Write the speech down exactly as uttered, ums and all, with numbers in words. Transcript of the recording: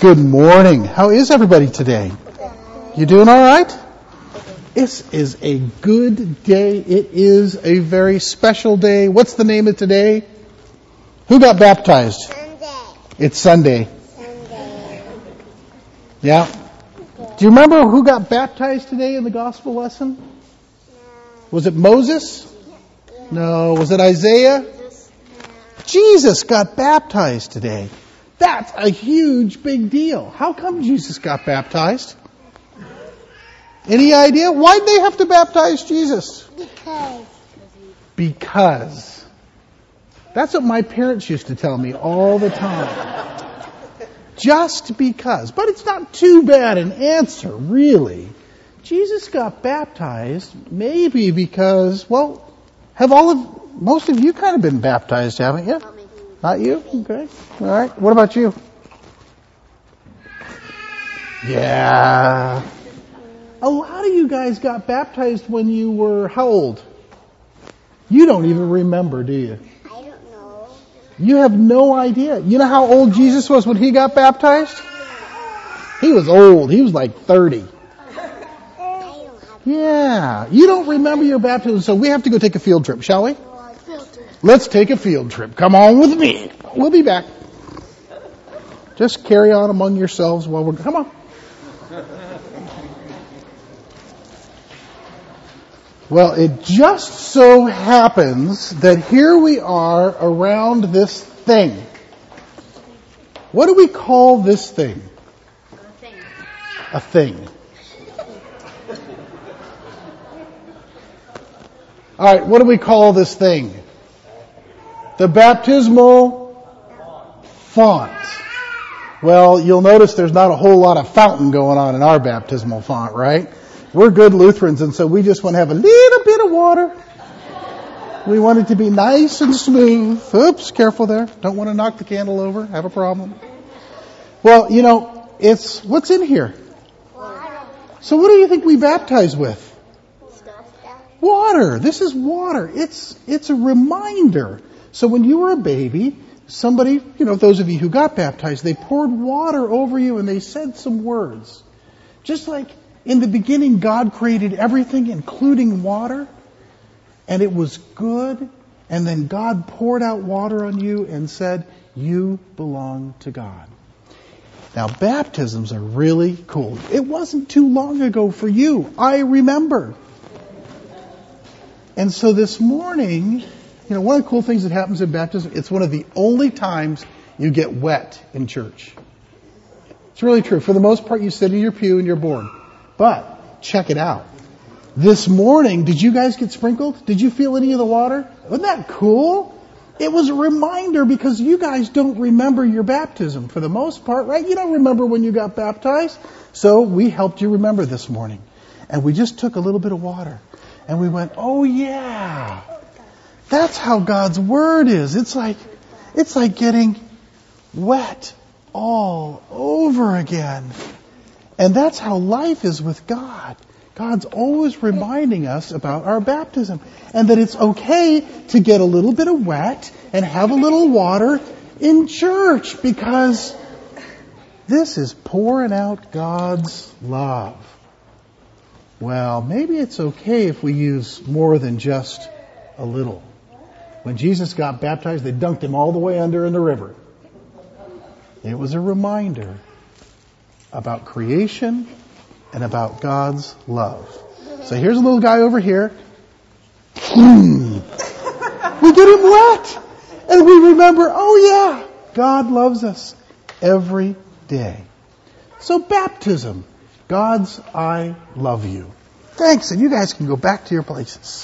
Good morning. How is everybody today? You doing all right? This is a good day. It is a very special day. What's the name of today? Who got baptized? Sunday. It's Sunday. Sunday. Yeah. Do you remember who got baptized today in the gospel lesson? No. Was it Moses? Yeah. No. Was it Isaiah? Jesus. No. Jesus got baptized today. That's a huge, big deal. How come Jesus got baptized? Any idea? Why'd they have to baptize Jesus? Because. Because. That's what my parents used to tell me all the time. Just because. But it's not too bad an answer, really. Jesus got baptized maybe because, well, have all of, most of you kind of been baptized, haven't you? Not me. Not you? Okay. All right. What about you? Yeah. A lot of you guys got baptized when you were how old? You don't even remember, do you? I don't know. You have no idea. You know how old Jesus was when he got baptized? He was old. He was like thirty. I don't have. Yeah. You don't remember your baptism, so we have to go take a field trip, shall we? Let's take a field trip. Come on with me. We'll be back. Just carry on among yourselves while we're... Come on. Well, it just so happens that here we are around this thing. What do we call this thing? A thing. A thing. All right, what do we call this thing? The baptismal font. Well, you'll notice there's not a whole lot of fountain going on in our baptismal font, right? We're good Lutherans, and so we just want to have a little bit of water. We want it to be nice and smooth. Oops, careful there. Don't want to knock the candle over. Have a problem. Well, you know, it's, what's in here? Water. So what do you think we baptize with? Stuff. Water. This is water. It's, it's a reminder. So when you were a baby, somebody, you know, those of you who got baptized, they poured water over you and they said some words. Just like in the beginning, God created everything, including water, and it was good. And then God poured out water on you and said, you belong to God. Now, baptisms are really cool. It wasn't too long ago for you. I remember. And so this morning, you know, one of the cool things that happens in baptism, it's one of the only times you get wet in church. It's really true. For the most part, you sit in your pew and you're bored. But check it out. This morning, did you guys get sprinkled? Did you feel any of the water? Wasn't that cool? It was a reminder because you guys don't remember your baptism for the most part, right? You don't remember when you got baptized. So we helped you remember this morning. And we just took a little bit of water. And we went, oh yeah. That's how God's Word is. It's like, it's like getting wet all over again. And that's how life is with God. God's always reminding us about our baptism. And that it's okay to get a little bit of wet and have a little water in church. Because this is pouring out God's love. Well, maybe it's okay if we use more than just a little. When Jesus got baptized, they dunked him all the way under in the river. It was a reminder about creation and about God's love. So here's a little guy over here. We get him wet. And we remember, oh yeah, God loves us every day. So baptism, God's I love you. Thanks, and you guys can go back to your places.